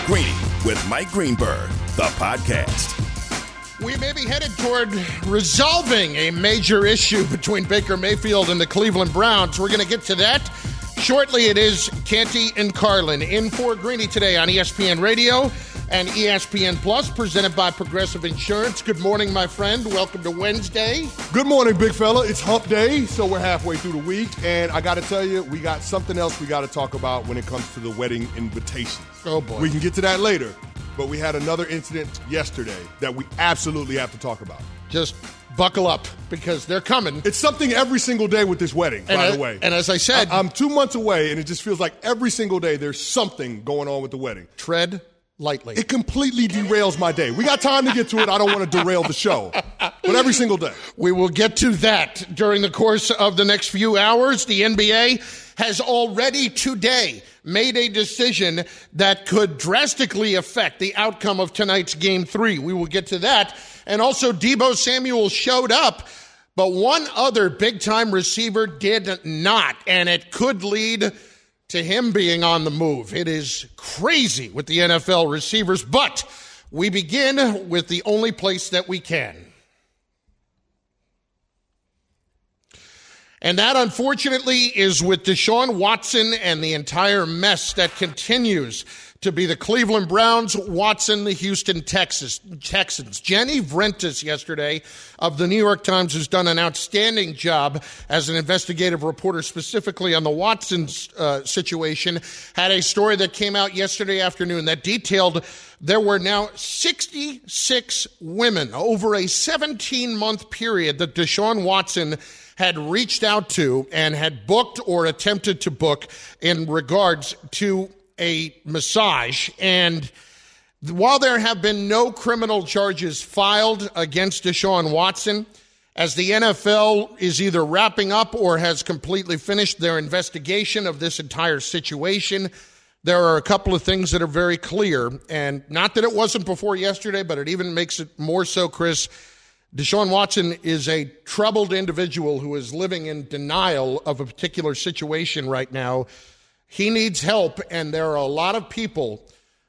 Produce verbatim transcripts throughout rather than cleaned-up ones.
Greeny with Mike Greenberg, the podcast. We may be headed toward resolving a major issue between Baker Mayfield and the Cleveland Browns. We're going to get to that shortly. It is Canty and Carlin in for Greeny today on E S P N Radio and E S P N Plus, presented by Progressive Insurance. Good morning, my friend. Welcome to Wednesday. Good morning, big fella. It's hump day, so we're halfway through the week. And I got to tell you, we got something else we got to talk about when it comes to the wedding invitations. Oh, boy. We can get to that later. But we had another incident yesterday that we absolutely have to talk about. Just buckle up, because they're coming. It's something every single day with this wedding, and by as, the way. And as I said, I, I'm two months away, and it just feels like every single day there's something going on with the wedding. Tread lightly. It completely derails my day. We got time to get to it. I don't want to derail the show. But every single day. We will get to that during the course of the next few hours. The N B A has already today made a decision that could drastically affect the outcome of tonight's game three. We will get to that. And also, Deebo Samuel showed up, but one other big-time receiver did not, and it could lead to him being on the move. It is crazy with the N F L receivers, but we begin with the only place that we can. And that, unfortunately, is with Deshaun Watson and the entire mess that continues to be the Cleveland Browns, Watson, the Houston Texas, Texans. Jenny Vrentas yesterday of the New York Times, who's done an outstanding job as an investigative reporter specifically on the Watson uh, situation, had a story that came out yesterday afternoon that detailed there were now sixty-six women over a seventeen-month period that Deshaun Watson had reached out to and had booked or attempted to book in regards to a massage. And while there have been no criminal charges filed against Deshaun Watson, as the N F L is either wrapping up or has completely finished their investigation of this entire situation, there are a couple of things that are very clear. And not that it wasn't before yesterday, but it even makes it more so, Chris. Deshaun Watson is a troubled individual who is living in denial of a particular situation right now. He needs help, and there are a lot of people,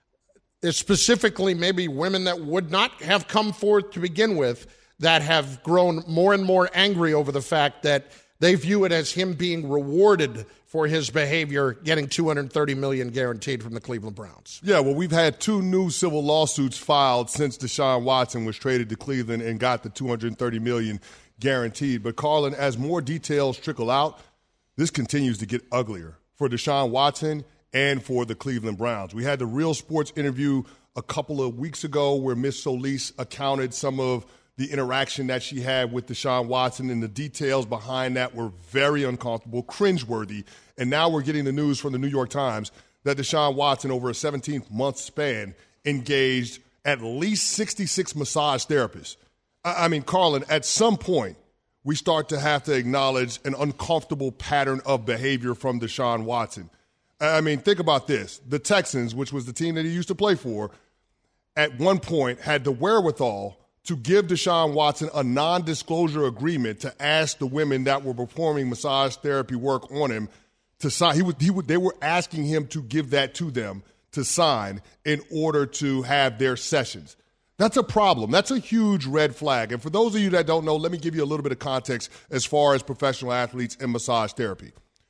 specifically maybe women that would not have come forth to begin with, that have grown more and more angry over the fact that they view it as him being rewarded for his behavior, getting two hundred thirty million dollars guaranteed from the Cleveland Browns. Yeah, well, we've had two new civil lawsuits filed since Deshaun Watson was traded to Cleveland and got the two hundred thirty million dollars guaranteed. But, Carlin, as more details trickle out, this continues to get uglier for Deshaun Watson and for the Cleveland Browns. We had the Real Sports interview a couple of weeks ago where Miss Solis accounted some of the interaction that she had with Deshaun Watson, and the details behind that were very uncomfortable, cringeworthy. And now we're getting the news from the New York Times that Deshaun Watson, over a seventeen-month span, engaged at least sixty-six massage therapists. I mean, Carlin, at some point, we start to have to acknowledge an uncomfortable pattern of behavior from Deshaun Watson. I mean, think about this. The Texans, which was the team that he used to play for, at one point had the wherewithal to give Deshaun Watson a non-disclosure agreement to ask the women that were performing massage therapy work on him to sign. He would, he would, they were asking him to give that to them to sign in order to have their sessions. That's a problem. That's a huge red flag. And for those of you that don't know, let me give you a little bit of context as far as professional athletes and massage therapy.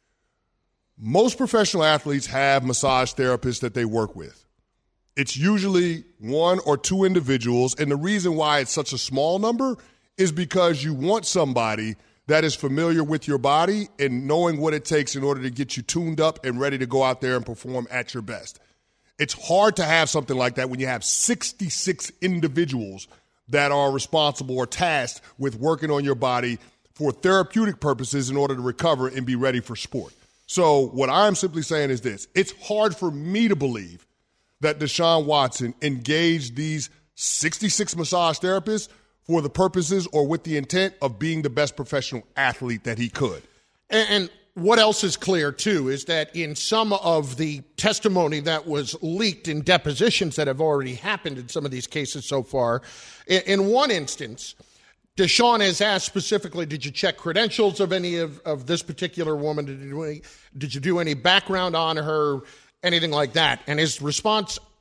Most professional athletes have massage therapists that they work with. It's usually one or two individuals, and the reason why it's such a small number is because you want somebody that is familiar with your body and knowing what it takes in order to get you tuned up and ready to go out there and perform at your best. It's hard to have something like that when you have sixty-six individuals that are responsible or tasked with working on your body for therapeutic purposes in order to recover and be ready for sport. So what I'm simply saying is this. It's hard for me to believe that Deshaun Watson engaged these sixty-six massage therapists for the purposes or with the intent of being the best professional athlete that he could. And, and what else is clear, too, is that in some of the testimony that was leaked in depositions that have already happened in some of these cases so far, in, in one instance, Deshaun has asked specifically, did you check credentials of any of, of this particular woman? Did you, do any, did you do any background on her, anything like that? And his response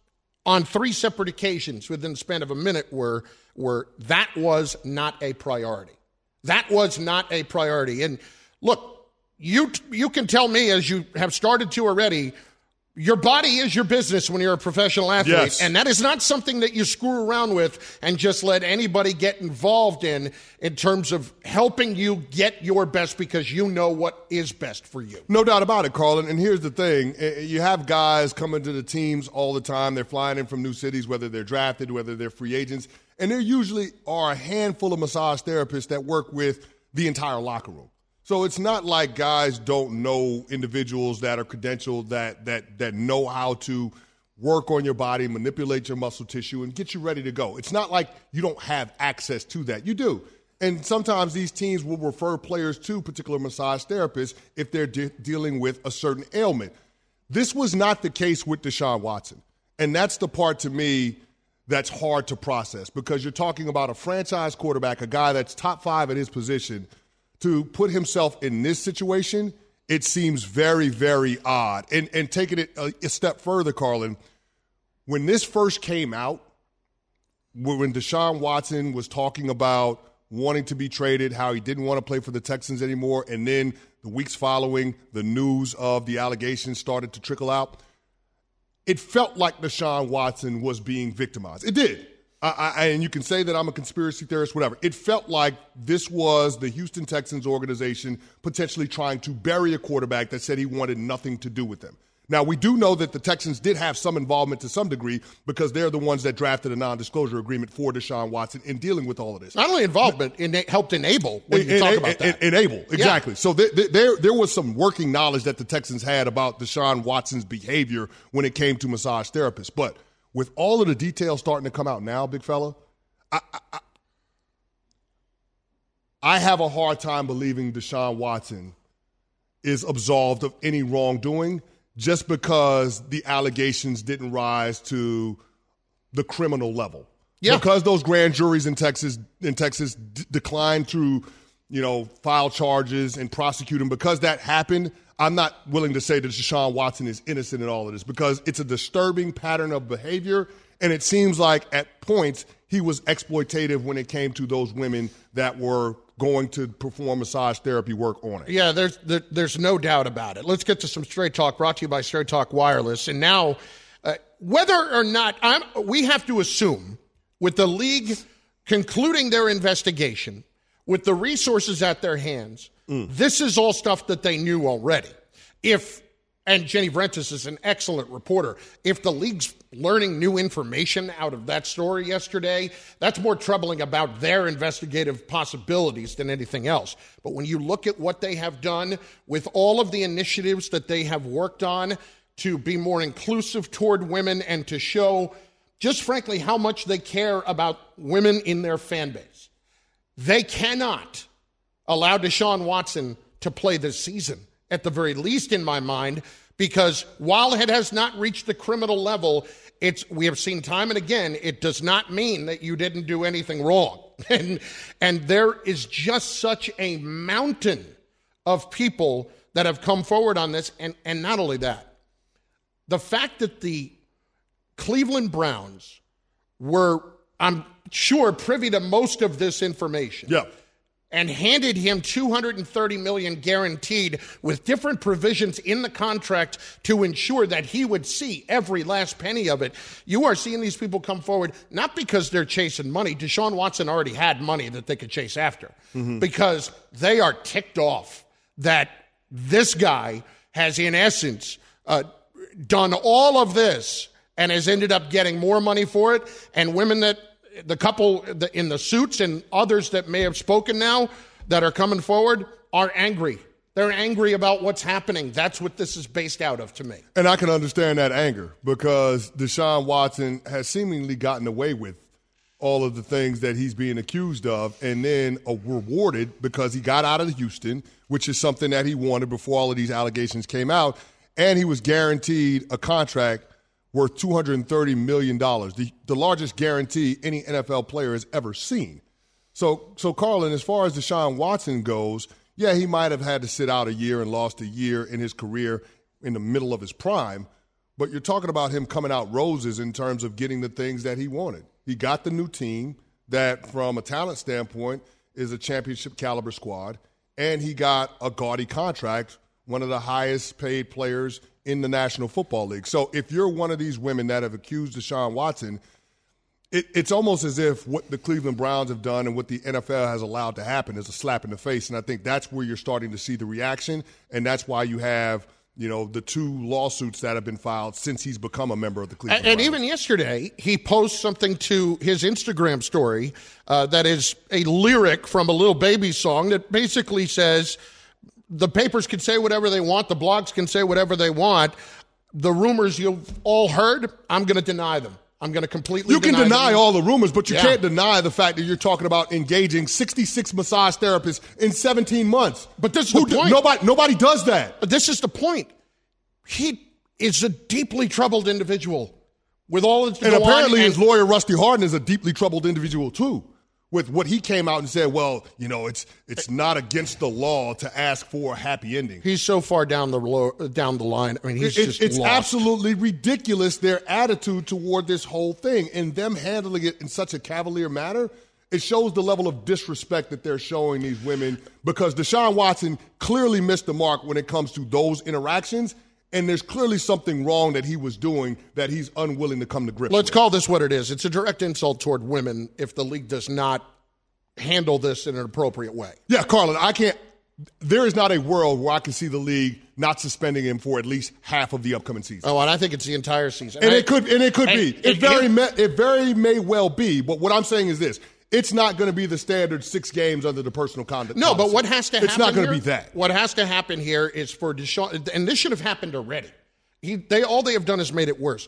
on three separate occasions within the span of a minute where, where that was not a priority. That was not a priority. And look, you you can tell me, as you have started to already, your body is your business when you're a professional athlete. Yes. And that is not something that you screw around with and just let anybody get involved in, in terms of helping you get your best because you know what is best for you. No doubt about it, Carlin. And here's the thing. You have guys coming to the teams all the time. They're flying in from new cities, whether they're drafted, whether they're free agents. And there usually are a handful of massage therapists that work with the entire locker room. So it's not like guys don't know individuals that are credentialed, that that that know how to work on your body, manipulate your muscle tissue, and get you ready to go. It's not like you don't have access to that. You do. And sometimes these teams will refer players to particular massage therapists if they're de- dealing with a certain ailment. This was not the case with Deshaun Watson. And that's the part to me that's hard to process, because you're talking about a franchise quarterback, a guy that's top five at his position. To put himself in this situation, it seems very, very odd. And and taking it a, a step further, Carlin, when this first came out, when Deshaun Watson was talking about wanting to be traded, how he didn't want to play for the Texans anymore, and then the weeks following, the news of the allegations started to trickle out, it felt like Deshaun Watson was being victimized. It did. I, I, and you can say that I'm a conspiracy theorist, whatever. It felt like this was the Houston Texans organization potentially trying to bury a quarterback that said he wanted nothing to do with them. Now, we do know that the Texans did have some involvement to some degree, because they're the ones that drafted a non-disclosure agreement for Deshaun Watson in dealing with all of this. Not only involvement, it helped enable when you en- talk en- about that. En- enable, exactly. Yeah. So th- th- there, there was some working knowledge that the Texans had about Deshaun Watson's behavior when it came to massage therapists. But with all of the details starting to come out now, big fella, I, I, I have a hard time believing Deshaun Watson is absolved of any wrongdoing just because the allegations didn't rise to the criminal level. Yeah. Because those grand juries in Texas in Texas d- declined to, you know, file charges and prosecute him. Because that happened, I'm not willing to say that Deshaun Watson is innocent in all of this, because it's a disturbing pattern of behavior, and it seems like at points he was exploitative when it came to those women that were going to perform massage therapy work on it. Yeah, there's there, there's no doubt about it. Let's get to some Straight Talk, brought to you by Straight Talk Wireless. And now, uh, whether or not I'm, we have to assume, with the league concluding their investigation, with the resources at their hands, mm. this is all stuff that they knew already. If, and Jenny Vrentas is an excellent reporter, if the league's learning new information out of that story yesterday, that's more troubling about their investigative possibilities than anything else. But when you look at what they have done with all of the initiatives that they have worked on to be more inclusive toward women and to show, just frankly, how much they care about women in their fan base, they cannot allow Deshaun Watson to play this season, at the very least in my mind, because while it has not reached the criminal level, it's we have seen time and again, it does not mean that you didn't do anything wrong. And, and there is just such a mountain of people that have come forward on this. And, and not only that, the fact that the Cleveland Browns were, I'm sure, privy to most of this information. Yeah. And handed him two hundred thirty million dollars guaranteed with different provisions in the contract to ensure that he would see every last penny of it. You are seeing these people come forward, not because they're chasing money. Deshaun Watson already had money that they could chase after, mm-hmm. because they are ticked off that this guy has, in essence, uh, done all of this and has ended up getting more money for it. And women that, the couple in the suits and others that may have spoken now that are coming forward are angry. They're angry about what's happening. That's what this is based out of to me. And I can understand that anger, because Deshaun Watson has seemingly gotten away with all of the things that he's being accused of, and then uh, rewarded because he got out of Houston, which is something that he wanted before all of these allegations came out, and he was guaranteed a contract worth two hundred thirty million dollars, the, the largest guarantee any N F L player has ever seen. So, so Carlin, as far as Deshaun Watson goes, yeah, he might have had to sit out a year and lost a year in his career in the middle of his prime, but you're talking about him coming out roses in terms of getting the things that he wanted. He got the new team that, from a talent standpoint, is a championship caliber squad, and he got a gaudy contract, one of the highest paid players in the National Football League. So if you're one of these women that have accused Deshaun Watson, it, it's almost as if what the Cleveland Browns have done and what the N F L has allowed to happen is a slap in the face. And I think that's where you're starting to see the reaction, and that's why you have, you know, the two lawsuits that have been filed since he's become a member of the Cleveland and, Browns. And even yesterday, he posts something to his Instagram story uh, that is a lyric from a Lil Baby song that basically says, the papers can say whatever they want, the blogs can say whatever they want. The rumors you've all heard, I'm going to deny them. I'm going to completely You can deny, deny them. all the rumors, but you Yeah. can't deny the fact that you're talking about engaging sixty-six massage therapists in seventeen months. But this is Who the d- point. Nobody, nobody does that. But this is the point. He is a deeply troubled individual with all that's And going apparently on. his lawyer, Rusty Hardin, is a deeply troubled individual too, with what he came out and said, well, you know, it's it's not against the law to ask for a happy ending. He's so far down the lo- down the line. I mean, he's It- just it's lost. absolutely ridiculous, their attitude toward this whole thing, and them handling it in such a cavalier manner. It shows the level of disrespect that they're showing these women, because Deshaun Watson clearly missed the mark when it comes to those interactions, and there's clearly something wrong that he was doing that he's unwilling to come to grips Let's with. call this what it is. It's a direct insult toward women if the league does not handle this in an appropriate way. Yeah, Carlin, I can't – there is not a world where I can see the league not suspending him for at least half of the upcoming season. Oh, and I think it's the entire season. And I, it could and it could and be. it- It very it- may, it very may well be. But what I'm saying is this: it's not going to be the standard six games under the personal conduct. No, policy. but what has to happen It's not going to here- be that. What has to happen here is for Deshaun, and this should have happened already. He, they all they have done is made it worse.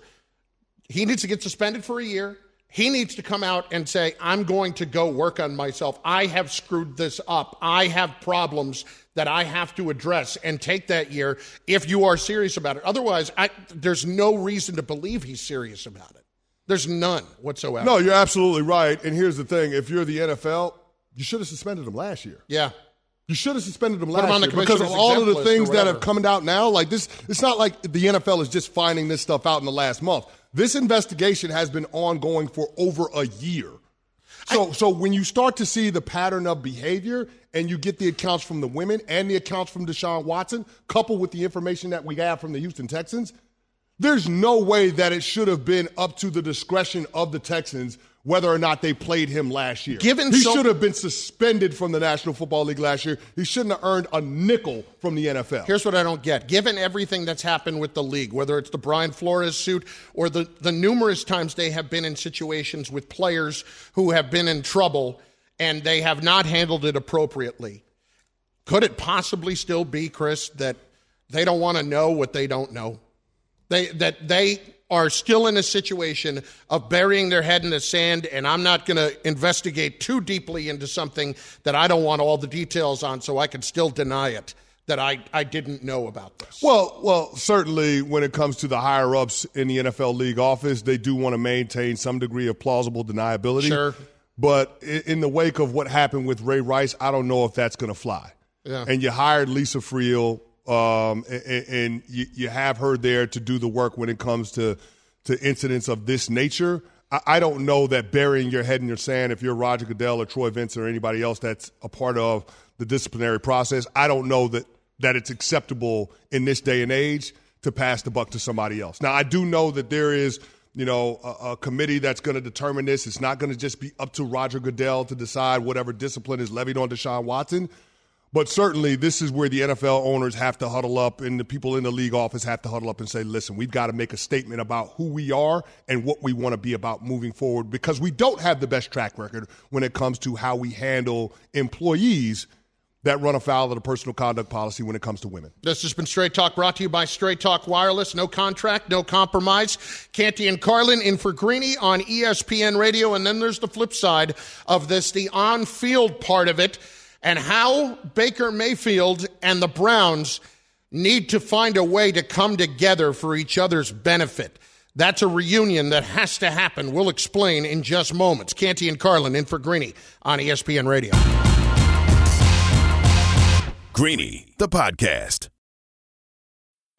He needs to get suspended for a year. He needs to come out and say, I'm going to go work on myself. I have screwed this up. I have problems that I have to address, and take that year if you are serious about it. Otherwise, I, there's no reason to believe he's serious about it. There's none whatsoever. No, you're absolutely right. And here's the thing: if you're the N F L, you should have suspended him last year. Yeah. You should have suspended him Put last him on the year because of commissioner's all of the exempt list or things that whatever. have come out now. Like this, it's not like the N F L is just finding this stuff out in the last month. This investigation has been ongoing for over a year. So, I, so when you start to see the pattern of behavior, and you get the accounts from the women and the accounts from Deshaun Watson, coupled with the information that we have from the Houston Texans, there's no way that it should have been up to the discretion of the Texans whether or not they played him last year. Given he so- should have been suspended from the National Football League last year. He shouldn't have earned a nickel from the N F L. Here's what I don't get. Given everything that's happened with the league, whether it's the Brian Flores suit or the, the numerous times they have been in situations with players who have been in trouble and they have not handled it appropriately, could it possibly still be, Chris, that they don't want to know what they don't know? They that they are still in a situation of burying their head in the sand, and I'm not going to investigate too deeply into something that I don't want all the details on, so I can still deny it, that I, I didn't know about this. Well, well, certainly when it comes to the higher-ups in the N F L league office, they do want to maintain some degree of plausible deniability. Sure. But in the wake of what happened with Ray Rice, I don't know if that's going to fly. Yeah. And you hired Lisa Friel, um, and, and you, you have her there to do the work when it comes to, to incidents of this nature. I, I don't know that burying your head in your sand, if you're Roger Goodell or Troy Vincent or anybody else that's a part of the disciplinary process, I don't know that, that it's acceptable in this day and age to pass the buck to somebody else. Now, I do know that there is, you know, a, a committee that's going to determine this. It's not going to just be up to Roger Goodell to decide whatever discipline is levied on Deshaun Watson. But certainly this is where the N F L owners have to huddle up and the people in the league office have to huddle up and say, listen, we've got to make a statement about who we are and what we want to be about moving forward, because we don't have the best track record when it comes to how we handle employees that run afoul of the personal conduct policy when it comes to women. This has been Straight Talk, brought to you by Straight Talk Wireless. No contract, no compromise. Canty and Carlin in for Greeny on E S P N Radio. And then there's the flip side of this, the on-field part of it, and how Baker Mayfield and the Browns need to find a way to come together for each other's benefit. That's a reunion that has to happen. We'll explain in just moments. Canty and Carlin in for Greeny on E S P N Radio. Greeny, the podcast.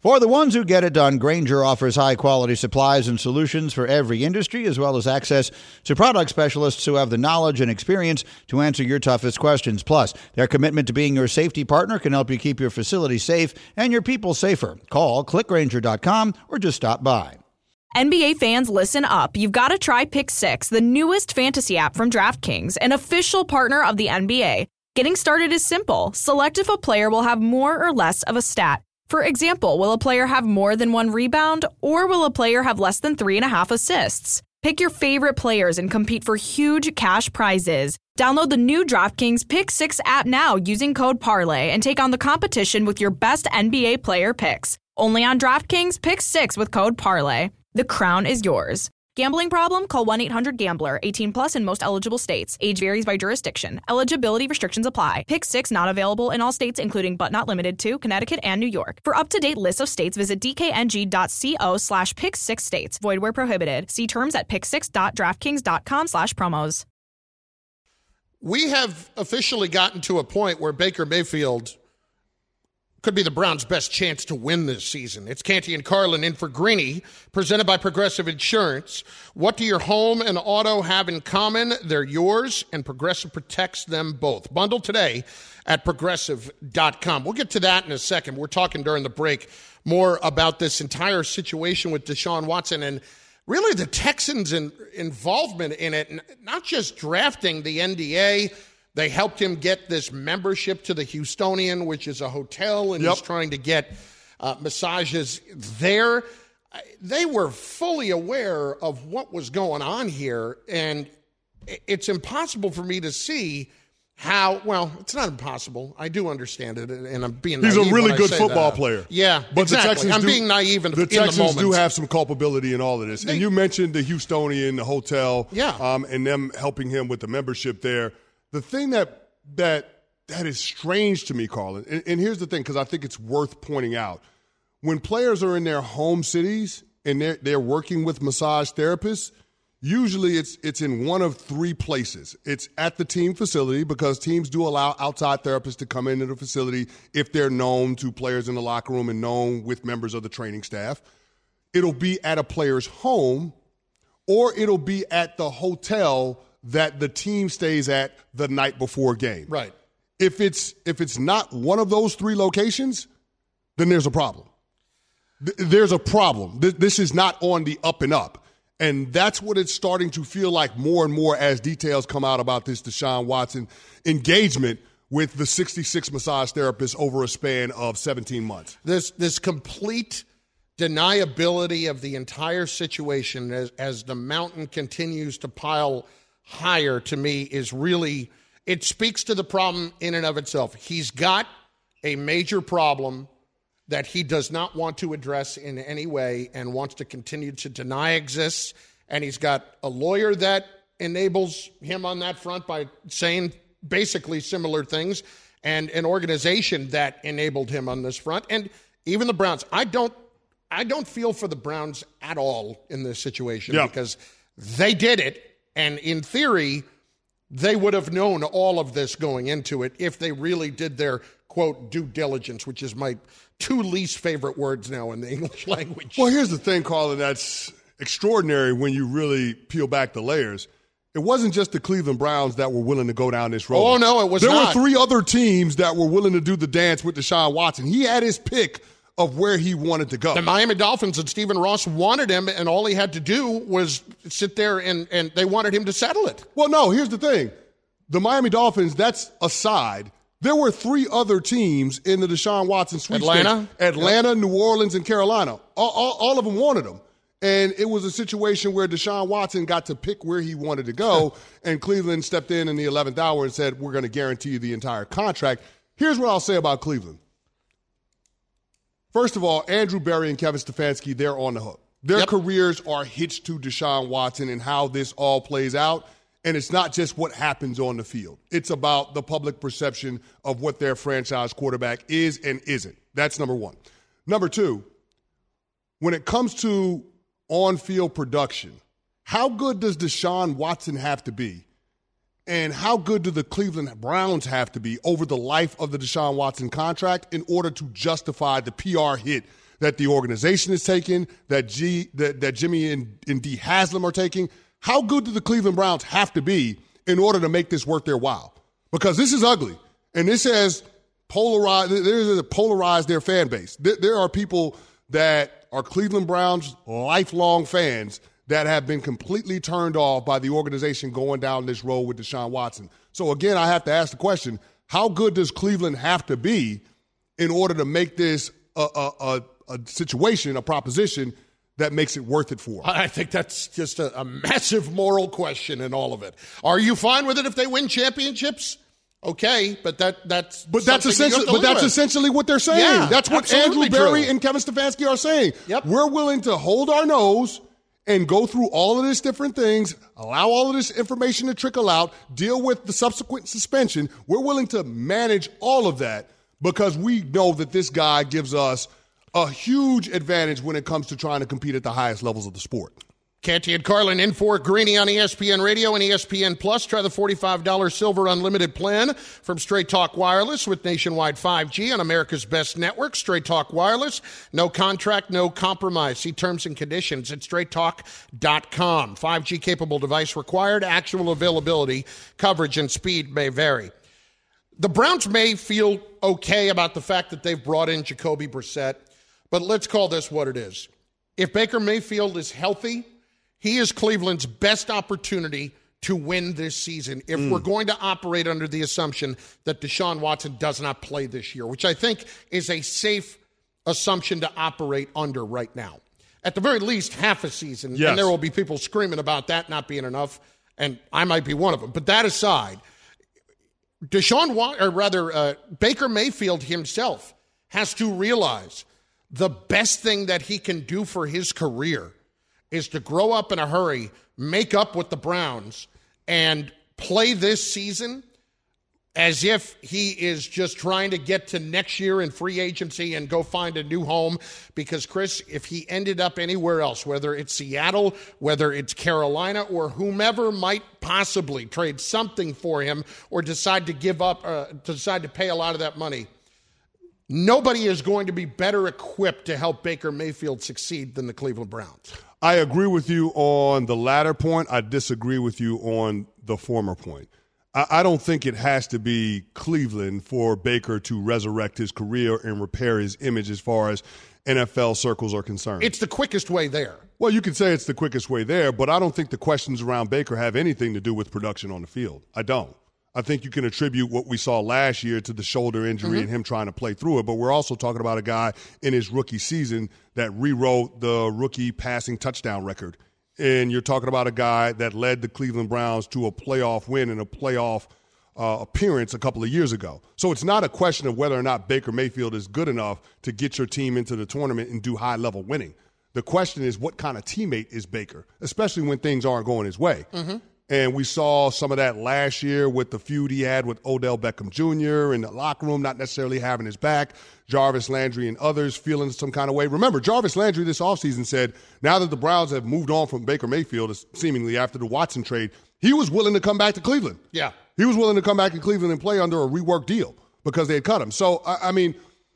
For the ones who get it done, Grainger offers high-quality supplies and solutions for every industry, as well as access to product specialists who have the knowledge and experience to answer your toughest questions. Plus, their commitment to being your safety partner can help you keep your facility safe and your people safer. Call click grainger dot com or just stop by. N B A fans, listen up. You've got to try Pick Six, the newest fantasy app from DraftKings, an official partner of the N B A. Getting started is simple. Select if a player will have more or less of a stat. For example, will a player have more than one rebound, or will a player have less than three and a half assists? Pick your favorite players and compete for huge cash prizes. Download the new DraftKings Pick Six app now using code Parlay and take on the competition with your best N B A player picks. Only on DraftKings Pick Six with code Parlay. The crown is yours. Gambling problem? Call one eight hundred gambler. eighteen plus in most eligible states. Age varies by jurisdiction. Eligibility restrictions apply. Pick Six not available in all states, including but not limited to Connecticut and New York. For up-to-date list of states, visit dkng.co slash pick six states. Void where prohibited. See terms at pick six dot draftkings dot com slash promos. We have officially gotten to a point where Baker Mayfield could be the Browns' best chance to win this season. It's Canty and Carlin in for Greeny, presented by Progressive Insurance. What do your home and auto have in common? They're yours, and Progressive protects them both. Bundle today at progressive dot com. We'll get to that in a second. We're talking during the break more about this entire situation with Deshaun Watson and really the Texans' in, involvement in it, not just drafting the N D A. They helped him get this membership to the Houstonian, which is a hotel, and yep. he's trying to get uh, massages there. They were fully aware of what was going on here, and it's impossible for me to see how, well, it's not impossible. I do understand it, and I'm being He's naive a really good football that. player. Yeah, but exactly. The Texans I'm do, being naive in the, the in Texans the moment. do have some culpability in all of this. They, and you mentioned the Houstonian, the hotel, yeah. um, and them helping him with the membership there. The thing that that that is strange to me, Carlin, and, and here's the thing, because I think it's worth pointing out. When players are in their home cities and they're, they're working with massage therapists, usually it's it's in one of three places. It's at the team facility, because teams do allow outside therapists to come into the facility if they're known to players in the locker room and known with members of the training staff. It'll be at a player's home, or it'll be at the hotel that the team stays at the night before game. Right. If it's if it's not one of those three locations, then there's a problem. Th- there's a problem. Th- this is not on the up and up. And that's what it's starting to feel like more and more as details come out about this Deshaun Watson engagement with the sixty-six massage therapists over a span of seventeen months. This this complete deniability of the entire situation as, as the mountain continues to pile higher, to me, is really, it speaks to the problem in and of itself. He's got a major problem that he does not want to address in any way and wants to continue to deny exists. And he's got a lawyer that enables him on that front by saying basically similar things, and an organization that enabled him on this front. And even the Browns, I don't, I don't feel for the Browns at all in this situation, yeah. because they did it. And in theory, they would have known all of this going into it if they really did their, quote, due diligence, which is my two least favorite words now in the English language. Well, here's the thing, Carlin, that's extraordinary when you really peel back the layers. It wasn't just the Cleveland Browns that were willing to go down this road. Oh, no, it was there not. There were three other teams that were willing to do the dance with Deshaun Watson. He had his pick of where he wanted to go. The Miami Dolphins and Stephen Ross wanted him, and all he had to do was sit there, and, and they wanted him to settle it. Well, no, here's the thing. The Miami Dolphins, that's aside. There were three other teams in the Deshaun Watson sweepstakes. Atlanta? Atlanta, yep. New Orleans, and Carolina. All, all, all of them wanted him. And it was a situation where Deshaun Watson got to pick where he wanted to go, and Cleveland stepped in in the eleventh hour and said, we're going to guarantee you the entire contract. Here's what I'll say about Cleveland. First of all, Andrew Berry and Kevin Stefanski, they're on the hook. Their yep. careers are hitched to Deshaun Watson and how this all plays out. And it's not just what happens on the field. It's about the public perception of what their franchise quarterback is and isn't. That's number one. Number two, when it comes to on-field production, how good does Deshaun Watson have to be? And how good do the Cleveland Browns have to be over the life of the Deshaun Watson contract in order to justify the P R hit that the organization is taking, that G that, that Jimmy and, and D Haslam are taking, how good do the Cleveland Browns have to be in order to make this worth their while? Because this is ugly, and this has polarized. There's polarized their fan base. There, there are people that are Cleveland Browns lifelong fans that have been completely turned off by the organization going down this road with Deshaun Watson. So again, I have to ask the question: how good does Cleveland have to be in order to make this a, a, a, a situation, a proposition that makes it worth it for them? I think that's just a, a massive moral question in all of it. Are you fine with it if they win championships? Okay, but that that's but that's essentially but that's with. essentially what they're saying. Yeah, that's what Andrew Berry true. and Kevin Stefanski are saying. Yep. We're willing to hold our nose and go through all of these different things, allow all of this information to trickle out, deal with the subsequent suspension. We're willing to manage all of that because we know that this guy gives us a huge advantage when it comes to trying to compete at the highest levels of the sport. Canty and Carlin in for Greeny on E S P N Radio and E S P N Plus. Try the forty-five dollars Silver Unlimited plan from Straight Talk Wireless with nationwide five G on America's best network, Straight Talk Wireless. No contract, no compromise. See terms and conditions at straight talk dot com. five G capable device required. Actual availability, coverage, and speed may vary. The Browns may feel okay about the fact that they've brought in Jacoby Brissett, but let's call this what it is. If Baker Mayfield is healthy, he is Cleveland's best opportunity to win this season if mm. we're going to operate under the assumption that Deshaun Watson does not play this year, which I think is a safe assumption to operate under right now. At the very least, half a season, yes. and there will be people screaming about that not being enough, and I might be one of them. But that aside, Deshaun, Wa- or rather, uh, Baker Mayfield himself has to realize the best thing that he can do for his career is to grow up in a hurry, make up with the Browns, and play this season as if he is just trying to get to next year in free agency and go find a new home. Because, Chris, if he ended up anywhere else, whether it's Seattle, whether it's Carolina, or whomever might possibly trade something for him or decide to give up, uh, decide to pay a lot of that money, nobody is going to be better equipped to help Baker Mayfield succeed than the Cleveland Browns. I agree with you on the latter point. I disagree with you on the former point. I, I don't think it has to be Cleveland for Baker to resurrect his career and repair his image as far as N F L circles are concerned. It's the quickest way there. Well, you could say it's the quickest way there, but I don't think the questions around Baker have anything to do with production on the field. I don't. I think you can attribute what we saw last year to the shoulder injury mm-hmm. and him trying to play through it. But we're also talking about a guy in his rookie season that rewrote the rookie passing touchdown record. And you're talking about a guy that led the Cleveland Browns to a playoff win and a playoff uh, appearance a couple of years ago. So it's not a question of whether or not Baker Mayfield is good enough to get your team into the tournament and do high-level winning. The question is, what kind of teammate is Baker, especially when things aren't going his way? Mm-hmm. And we saw some of that last year with the feud he had with Odell Beckham Junior in the locker room, not necessarily having his back, Jarvis Landry and others feeling some kind of way. Remember, Jarvis Landry this offseason said now that the Browns have moved on from Baker Mayfield, seemingly after the Watson trade, he was willing to come back to Cleveland. Yeah. He was willing to come back to Cleveland and play under a reworked deal because they had cut him. So, I, I mean,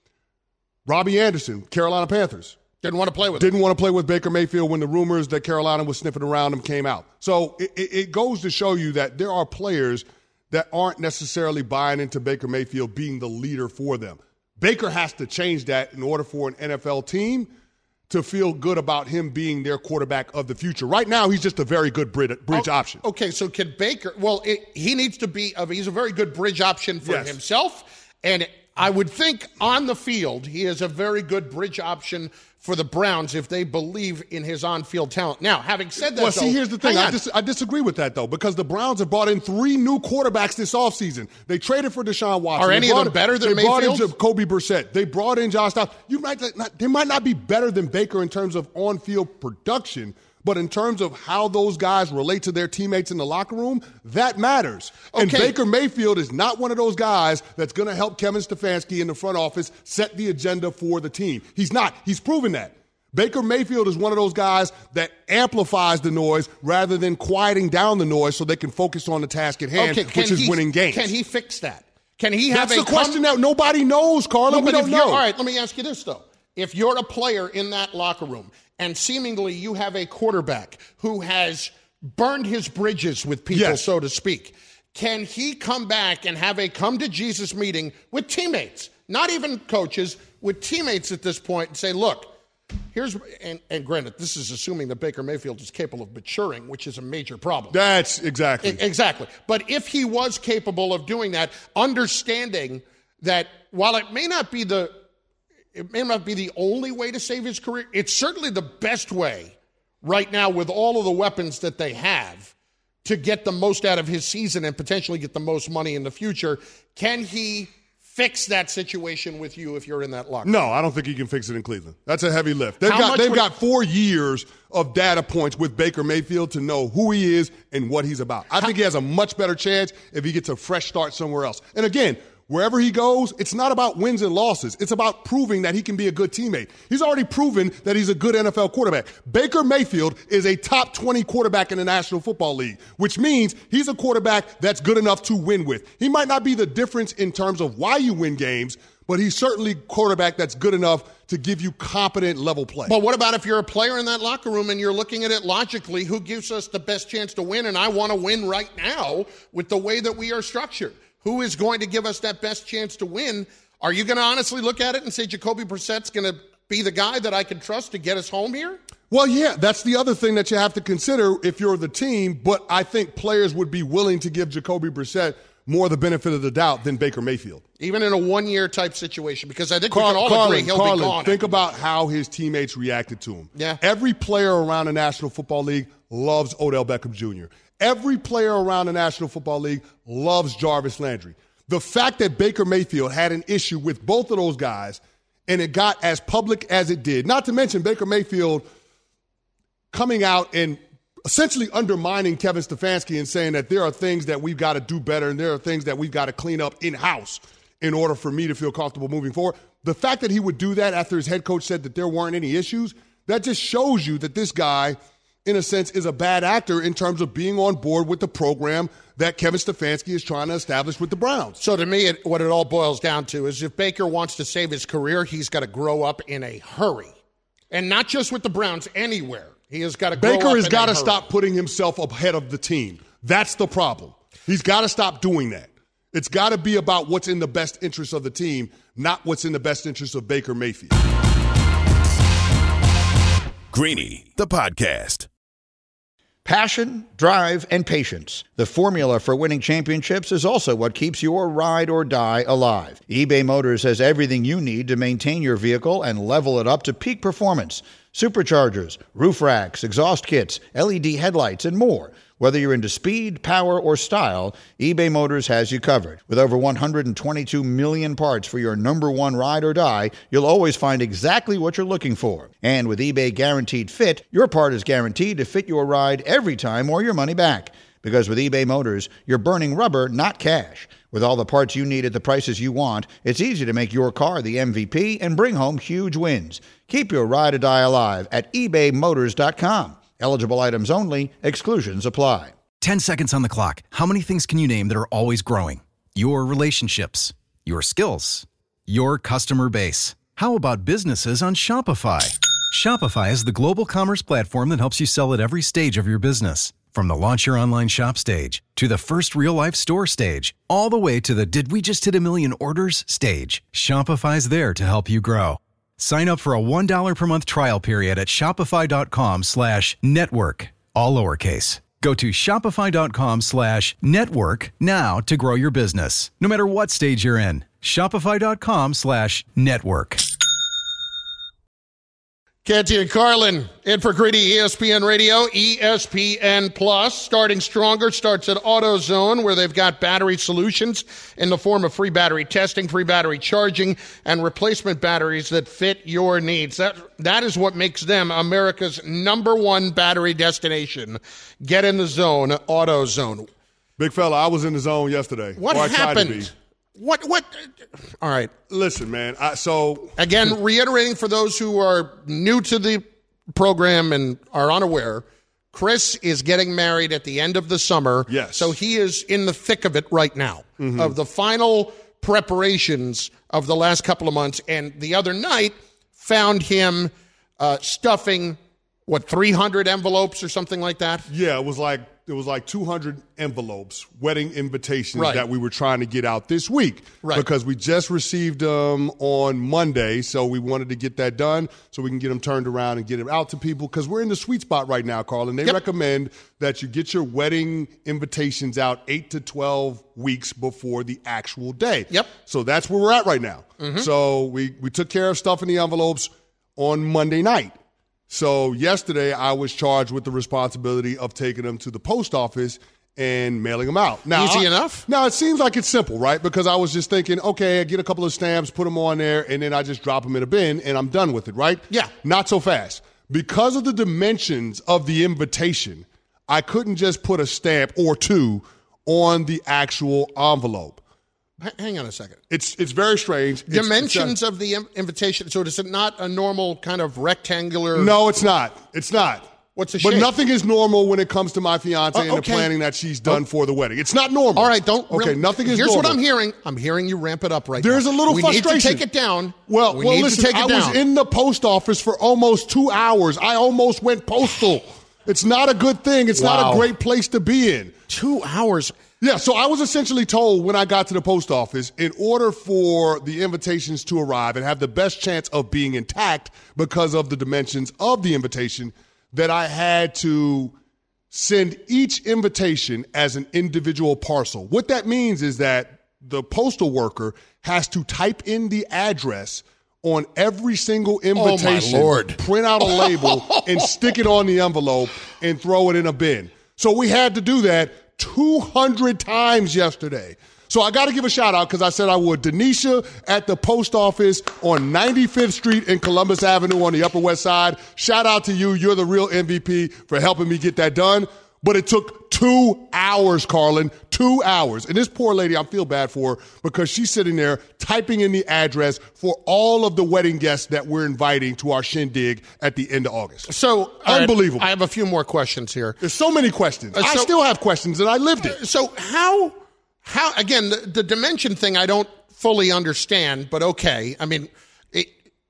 Robbie Anderson, Carolina Panthers. Didn't want to play with Didn't him. want to play with Baker Mayfield when the rumors that Carolina was sniffing around him came out. So it, it goes to show you that there are players that aren't necessarily buying into Baker Mayfield being the leader for them. Baker has to change that in order for an N F L team to feel good about him being their quarterback of the future. Right now, he's just a very good bridge, bridge oh, option. Okay, so can Baker – well, it, he needs to be – he's a very good bridge option for yes. himself. And I would think on the field he is a very good bridge option for the Browns if they believe in his on-field talent. Now, having said that, well, see, though, here's the thing. I, dis- I disagree with that, though, because the Browns have brought in three new quarterbacks this offseason. They traded for Deshaun Watson. Are any of them better than Mayfield? They brought in Jacoby Brissett. They brought in Josh Dobbs. You might not, they might not be better than Baker in terms of on-field production, but in terms of how those guys relate to their teammates in the locker room, that matters. Okay. And Baker Mayfield is not one of those guys that's going to help Kevin Stefanski in the front office set the agenda for the team. He's not. He's proven that. Baker Mayfield is one of those guys that amplifies the noise rather than quieting down the noise so they can focus on the task at hand, okay, which is he, winning games. Can he fix that? Can he have That's a the question com- that nobody knows, Carla. No, we but don't if know. All right, let me ask you this, though. if you're a player in that locker room and seemingly you have a quarterback who has burned his bridges with people, yes. so to speak, can he come back and have a come-to-Jesus meeting with teammates, not even coaches, with teammates at this point and say, look, here's, and, and granted, this is assuming that Baker Mayfield is capable of maturing, which is a major problem. That's exactly. I, exactly. But if he was capable of doing that, understanding that while it may not be the, it may not be the only way to save his career, it's certainly the best way right now with all of the weapons that they have to get the most out of his season and potentially get the most money in the future. Can he fix that situation with you if you're in that locker room? No, I don't think he can fix it in Cleveland. That's a heavy lift. They've How got much they've would- got four years of data points with Baker Mayfield to know who he is and what he's about. I think he has a much better chance if he gets a fresh start somewhere else. And again, wherever he goes, it's not about wins and losses. It's about proving that he can be a good teammate. He's already proven that he's a good N F L quarterback. Baker Mayfield is a top twenty quarterback in the National Football League, which means he's a quarterback that's good enough to win with. He might not be the difference in terms of why you win games, but he's certainly a quarterback that's good enough to give you competent level play. But what about if you're a player in that locker room and you're looking at it logically, who gives us the best chance to win? And I want to win right now with the way that we are structured. Who is going to give us that best chance to win? Are you going to honestly look at it and say Jacoby Brissett's going to be the guy that I can trust to get us home here? Well, yeah, that's the other thing that you have to consider if you're the team, but I think players would be willing to give Jacoby Brissett more the benefit of the doubt than Baker Mayfield. Even in a one-year type situation, because I think Carl, we can all Carlin, agree he'll Carlin, be gone. think about how his teammates reacted to him. Yeah. Every player around the National Football League loves Odell Beckham Junior Every player around the National Football League loves Jarvis Landry. The fact that Baker Mayfield had an issue with both of those guys and it got as public as it did, not to mention Baker Mayfield coming out and essentially undermining Kevin Stefanski and saying that there are things that we've got to do better and there are things that we've got to clean up in-house in order for me to feel comfortable moving forward. The fact that he would do that after his head coach said that there weren't any issues, that just shows you that this guy, in a sense, is a bad actor in terms of being on board with the program that Kevin Stefanski is trying to establish with the Browns. So to me, it, what it all boils down to is if Baker wants to save his career, he's got to grow up in a hurry. And not just with the Browns, anywhere. He has got to grow up in a Baker hurry. has got to stop putting himself ahead of the team. That's the problem. He's got to stop doing that. It's got to be about what's in the best interest of the team, not what's in the best interest of Baker Mayfield. Greeny, the podcast. Passion, drive, and patience. The formula for winning championships is also what keeps your ride or die alive. eBay Motors has everything you need to maintain your vehicle and level it up to peak performance. Superchargers, roof racks, exhaust kits, L E D headlights, and more. Whether you're into speed, power, or style, eBay Motors has you covered. With over one hundred twenty-two million parts for your number one ride or die, you'll always find exactly what you're looking for. And with eBay Guaranteed Fit, your part is guaranteed to fit your ride every time or your money back. Because with eBay Motors, you're burning rubber, not cash. With all the parts you need at the prices you want, it's easy to make your car the M V P and bring home huge wins. Keep your ride or die alive at ebay motors dot com. Eligible items only. Exclusions apply. Ten seconds on the clock. How many things can you name that are always growing? Your relationships, your skills, your customer base. How about businesses on Shopify? Shopify is the global commerce platform that helps you sell at every stage of your business. From the launch your online shop stage, to the first real-life store stage, all the way to the did we just hit a million orders stage. Shopify's there to help you grow. Sign up for a one dollar per month trial period at shopify.com slash network, all lowercase. Go to shopify.com slash network now to grow your business, no matter what stage you're in. Shopify.com slash network. Canty and Carlin, in for Greeny, E S P N Radio, E S P N Plus. Starting stronger starts at AutoZone, where they've got battery solutions in the form of free battery testing, free battery charging, and replacement batteries that fit your needs. That That is what makes them America's number one battery destination. Get in the zone, AutoZone. Big fella, I was in the zone yesterday. What or I tried to be. happened? What, what? All right. Listen, man, I, so... Again, reiterating for those who are new to the program and are unaware, Chris is getting married at the end of the summer. Yes. So he is in the thick of it right now, mm-hmm. of the final preparations of the last couple of months. And the other night, found him uh, stuffing, what, three hundred envelopes or something like that? Yeah, it was like it was like two hundred envelopes, wedding invitations right. that we were trying to get out this week right. because we just received them on Monday, so we wanted to get that done so we can get them turned around and get them out to people because we're in the sweet spot right now, Carl, and they yep. recommend that you get your wedding invitations out eight to twelve weeks before the actual day. Yep. So that's where we're at right now. Mm-hmm. So we, we took care of stuff in the envelopes on Monday night. So yesterday I was charged with the responsibility of taking them to the post office and mailing them out. Now, Easy I, enough? Now, it seems like it's simple, right? Because I was just thinking, okay, I get a couple of stamps, put them on there, and then I just drop them in a bin, and I'm done with it, right? Yeah. Not so fast. Because of the dimensions of the invitation, I couldn't just put a stamp or two on the actual envelope. Hang on a second. It's it's very strange. It's, Dimensions it's a, of the invitation. So is it not a normal kind of rectangular? No, it's not. It's not. What's the But shape? nothing is normal when it comes to my fiance Uh, and the okay. planning that she's done oh. for the wedding. It's not normal. All right, don't. Okay, real, nothing is here's normal. Here's what I'm hearing. I'm hearing you ramp it up right There's now. a little we frustration. We need to take it down. Well, we well need listen, to take it I down. was in the post office for almost two hours. I almost went postal. It's not a good thing. It's wow. not a great place to be in. Two hours. Yeah, so I was essentially told when I got to the post office, in order for the invitations to arrive and have the best chance of being intact because of the dimensions of the invitation, that I had to send each invitation as an individual parcel. What that means is that the postal worker has to type in the address on every single invitation, oh my Lord. print out a label, and stick it on the envelope and throw it in a bin. So we had to do that two hundred times yesterday. So I got to give a shout out because I said I would. Denisha at the post office on ninety-fifth Street and Columbus Avenue on the Upper West Side. Shout out to you. You're the real M V P for helping me get that done. But it took two hours, Carlin, two hours. And this poor lady, I feel bad for her because she's sitting there typing in the address for all of the wedding guests that we're inviting to our shindig at the end of August. So unbelievable. Right, I have a few more questions here. There's so many questions. Uh, so, I still have questions, and I lived it. So how, how again, the, the dimension thing I don't fully understand, but okay. I mean, it,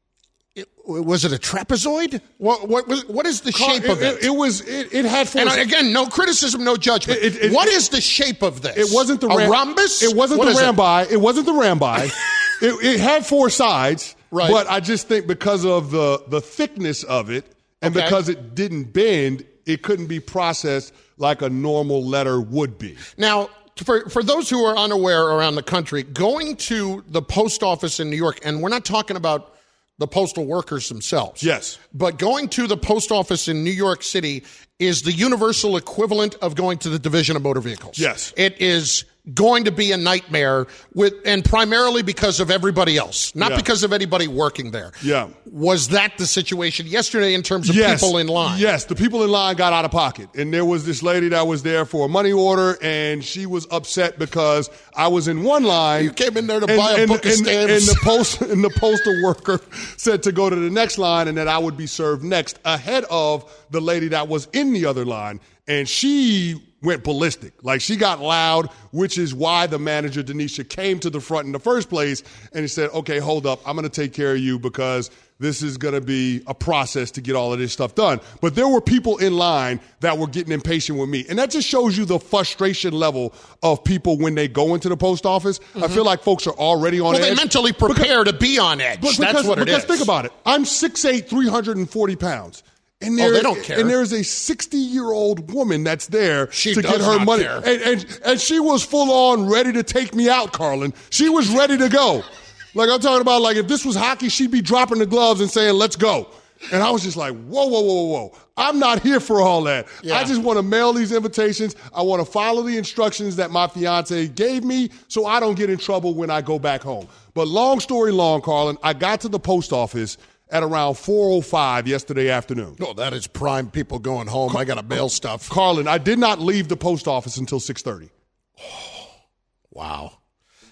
it, was it a trapezoid? What what was what is the Carl, shape it, of it? It, it was it, it had four. And again, no criticism, no judgment. It, it, what it, is the shape of this? It wasn't the a ram- rhombus. It wasn't what the rhambi. It? it wasn't the rhambi. it, it had four sides, right? But I just think because of the the thickness of it and okay. because it didn't bend, it couldn't be processed like a normal letter would be. Now, for for those who are unaware around the country, going to the post office in New York, and we're not talking about the postal workers themselves. Yes. But going to the post office in New York City is the universal equivalent of going to the Division of Motor Vehicles. Yes. It is going to be a nightmare, with, and primarily because of everybody else, not yeah. because of anybody working there. Yeah. Was that the situation yesterday in terms of yes. people in line? Yes, the people in line got out of pocket. And there was this lady that was there for a money order, and she was upset because I was in one line. You came in there to and, buy a and, book and, of stamps. And the, post, and the postal worker said to go to the next line and that I would be served next ahead of the lady that was in the other line. And she went ballistic. Like, she got loud, which is why the manager, Denisha, came to the front in the first place. And he said, okay, hold up. I'm going to take care of you because this is going to be a process to get all of this stuff done. But there were people in line that were getting impatient with me. And that just shows you the frustration level of people when they go into the post office. Mm-hmm. I feel like folks are already on well, edge. Well, they mentally prepare because, to be on edge. Because, That's what it because is. Think about it. I'm six eight, three hundred forty pounds. And there, oh, they don't care. And there's a sixty-year-old woman that's there she to does get her not money. Care. And, and, and she was full on ready to take me out, Carlin. She was ready to go. Like, I'm talking about, like, if this was hockey, she'd be dropping the gloves and saying, let's go. And I was just like, whoa, whoa, whoa, whoa. I'm not here for all that. Yeah. I just want to mail these invitations. I want to follow the instructions that my fiance gave me so I don't get in trouble when I go back home. But long story long, Carlin, I got to the post office at around four oh five yesterday afternoon. Oh, that is prime people going home. Car- I got to mail stuff. Carlin, I did not leave the post office until six thirty. Wow.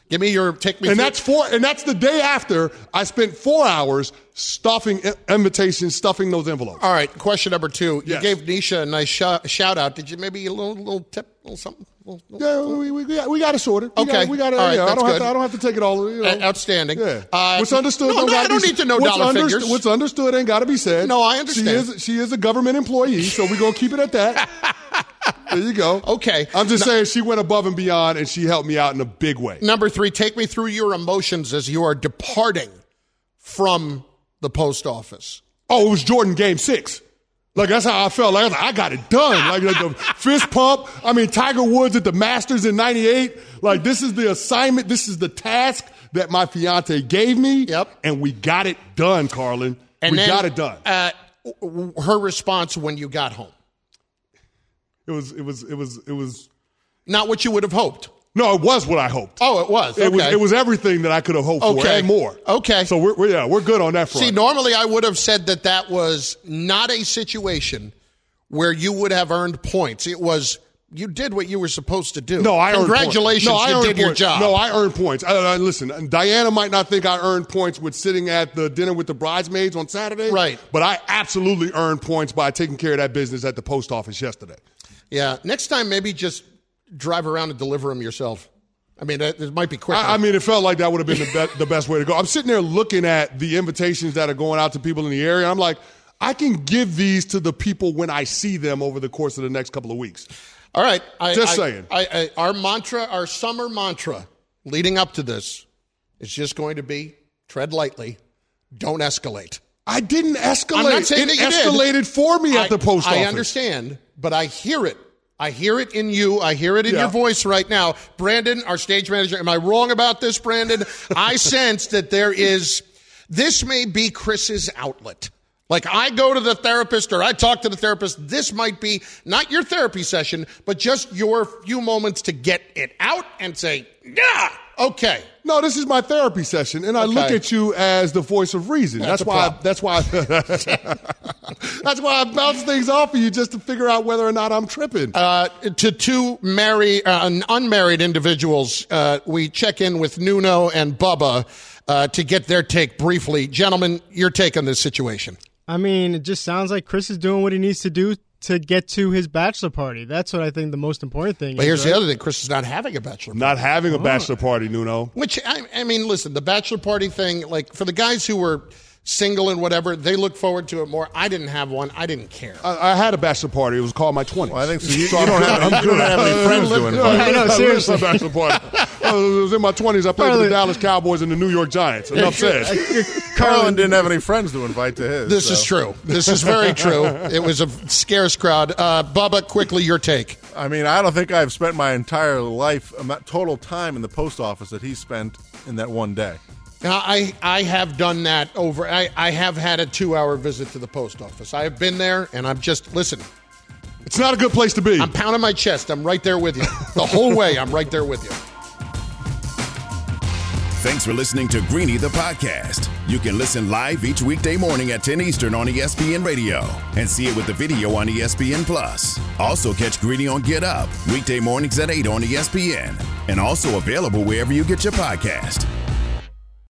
Give me your take me. And through. that's four. And that's the day after I spent four hours stuffing invitations, stuffing those envelopes. All right. Question number two. Yes. You gave Nisha a nice sh- shout out. Did you maybe a little little tip, a little something? A little, little, Yeah, we, we, we got, we got it sorted. We Okay. got it, we got it. All right, Yeah, I that's don't have good. to. I don't have to take it all. You know. Uh, outstanding. Yeah. Uh, what's understood? No, don't no, gotta I don't be, need to know what's dollar understood, figures. What's understood ain't got to be said. No, I understand. She is. She is a government employee, so we're gonna keep it at that. There you go. Okay. I'm just No- saying she went above and beyond, and she helped me out in a big way. Number three. Take me through your emotions as you are departing from the post office. Oh, it was Jordan Game Six. Like, that's how I felt. Like, I, was like, I got it done. Like, like the fist pump. I mean, Tiger Woods at the Masters in ninety-eight. Like, this is the assignment. This is the task that my fiance gave me. Yep. And we got it done, Carlin. And we then, got it done. Uh, w- her response when you got home. It was, it was, it was, it was. Not what you would have hoped. No, it was what I hoped. Oh, it was. It was, Okay. it was everything that I could have hoped for Okay. and more. Okay. So we're, we're, yeah, we're good on that front. See, normally I would have said that that was not a situation where you would have earned points. It was you did what you were supposed to do. No, I earned Congratulations, points. No, I you earned did your points. job. No, I earned points. I, I, listen, Diana might not think I earned points with sitting at the dinner with the bridesmaids on Saturday. Right. But I absolutely earned points by taking care of that business at the post office yesterday. Yeah. Next time, maybe just drive around and deliver them yourself. I mean, it, it might be quicker. I, I mean, it felt like that would have been the, be- the best way to go. I'm sitting there looking at the invitations that are going out to people in the area. And I'm like, I can give these to the people when I see them over the course of the next couple of weeks. All right. I, Just I, saying. I, I, our mantra, our summer mantra leading up to this is just going to be tread lightly, don't escalate. I didn't escalate. I'm not saying it that you escalated did. for me I, at the post office. I understand, but I hear it. I hear it in you. I hear it in Yeah. your voice right now. Brandon, our stage manager, am I wrong about this, Brandon? I sense that there is, this may be Chris's outlet. Like I go to the therapist or I talk to the therapist. This might be not your therapy session, but just your few moments to get it out and say, yeah, okay. No, this is my therapy session, and I Okay. look at you as the voice of reason. That's That's, a why. I, problem. that's why. That's why I bounce things off of you just to figure out whether or not I'm tripping. Uh, to two married, uh, unmarried individuals, uh, we check in with Nuno and Bubba uh, to get their take briefly. Gentlemen, your take on this situation. I mean, it just sounds like Chris is doing what he needs to do to get to his bachelor party. That's what I think the most important thing But is. here's right? the other thing. Chris is not having a bachelor party. Not having a bachelor party, Nuno. Which, I, I mean, listen, the bachelor party thing, like for the guys who were single and whatever, they look forward to it more. I didn't have one. I didn't care. I, I had a bachelor party. It was called my twenties. Well, I think so. You, you don't have, you don't have any friends to invite. I know, seriously. A bachelor party. I was in my twenties. I played for the Dallas Cowboys and the New York Giants. Enough said. Carlin didn't have any friends to invite to his. This so. is true. This is very true. It was a scarce crowd. Uh, Bubba, quickly, your take. I mean, I don't think I've spent my entire life, um, total time in the post office that he spent in that one day. Now, I, I have done that over. I, I have had a two-hour visit to the post office. I have been there, and I'm just, listen, It's not a good place to be. I'm pounding my chest. I'm right there with you. The whole way, I'm right there with you. Thanks for listening to Greeny the podcast. You can listen live each weekday morning at ten Eastern on E S P N Radio and see it with the video on E S P N Plus. Also catch Greeny on Get Up weekday mornings at eight on E S P N and also available wherever you get your podcast.